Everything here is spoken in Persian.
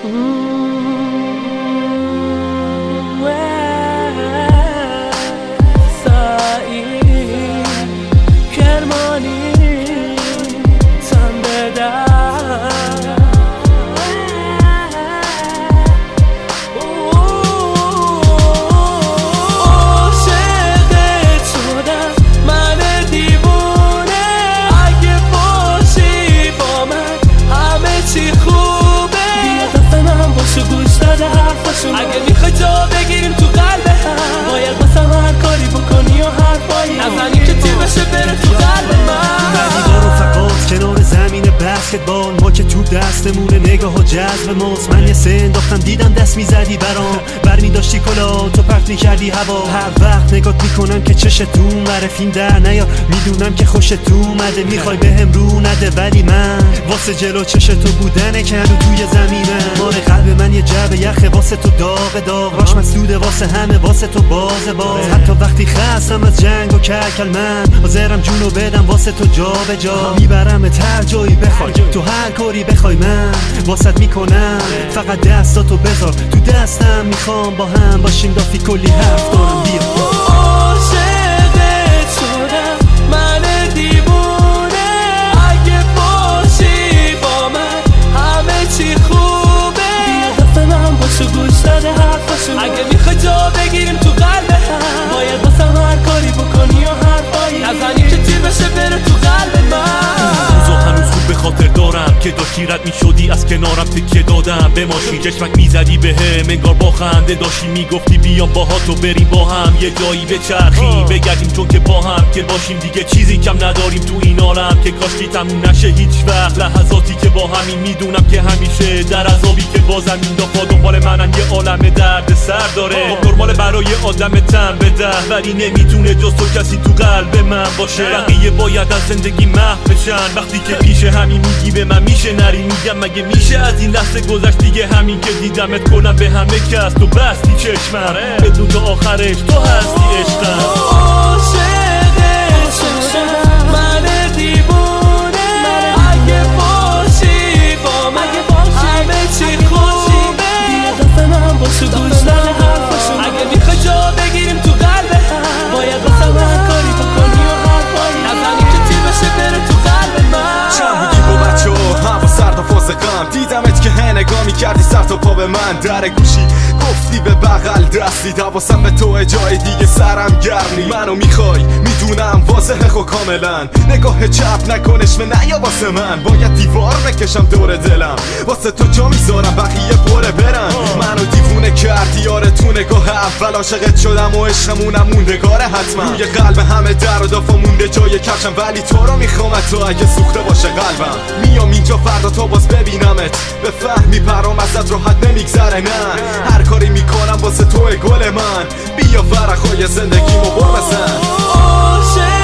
اگه میخوای جا بگیریم تو قلب هم، باید واسم هر کاری بکنی و حرفایی نزنی که تیر بشه بره تو قلب من. با رفقات کنار زمین بسکتبال، ما که تو دستمونه نگاه و جذب ماست. من یه سه انداختم دیدم دست میزدی برام، برمی داشتی کلا تو پرت میکردی هوا. هر وقت نگات میکنم که چشت اونوره، فیلم در نیار میدونم که خوشت اومده. میخوای بهم رو نده ولی من واسه جلو چشتو بودن کردو توی زمینم. مال قلب من یه جعبه یخه واسه تو داغ داغ، راش مسدوده واسه همه واسه تو باز. حتی وقتی خستم از جنگ و کلکل من حاضرم جونو بدم واسه تو جا به جا. میبرم هر جایی بخوای، تو هر کاری بخوای من واسط میکنم. فقط دستاتو بذار تو دستم، میخوام با هم باشیم دافی کلی حرف دارم. بیا عاشقت شدم من دیوونه، اگه باشی با من همه چی خوبه. بیا دست من باش و گوش داده حرفاشو، اگه میخوای جا بگیریم تو قلب هم، باید واسم هر کاری بکنی و حرفایی نزنی که تیر بشه بره تو قلب من. به خاطر دارم که داشتی رد میشدی از کنارم تکیه دادم به ماشین، چشمک میزدی بهم انگار با خنده داشتی میگفتی بیام باهاتو بریم با هم یه جایی بچرخیم بگردیم، چون که با هم که باشیم دیگه چیزی کم نداریم تو این عالم. که کاشکی تموم نشه هیچ وقت لحظاتی که با همین، میدونم که همیشه در عذابی که بازم این دفعه دنبال منن یه عالم درد سر داره. نرمال برای آدم تن بده ولی نمیتونه جز تو کسی تو قلب من باشه. بقیه باید از زندگی محو بشن، وقتی که پیش همین میگی به من میشه نری، میگم مگه میشه از این لحظه گذشت دیگه. همین که دیدمت کنم به همه کس تو بستی چشمم، بدون تو آخرش تو هستی عشقم. عاشقت شدم من دیوونه، اگه باشی با من همه چی خوبه. بیا دست من باش و گوش داده حرفاشو، اگه میخوای جا بگیریم تو قلب هم، باید واسم هر کاری بکنی و حرفایی نزنی که تیر بشه بره تو قلب من. چند بودی با بچه و هوا سرد و فاز غم، دیدمت که نگاه میکردی سر تا پا به من. در گوشی گفتی به بغل دستی، حواسم به تو جای دیگه سرم گرمی. منو میخوای میدونم واضحه خو کاملا، نگاه چپ نکنش به نیا واسه من. باید دیوار بکشم دور دلم واسه تو جا میذارم بقیه پره برن. منو دیوونه کردی آره تو نگاه اول، عاشقت شدم و عشقمونم موندگاره حتما. روی قلب همه در و دافا مونده جای کفشم، ولی تو رو میخوام تو اگه سوخته باشه قلبم. میام اینجا فردا تا باز ببینمت، به فهمی پرام ازت راحت نمیگذره. نه هر کاری میکنم واسه تو گل من، بیا ورقای زندگیمو بر بزن.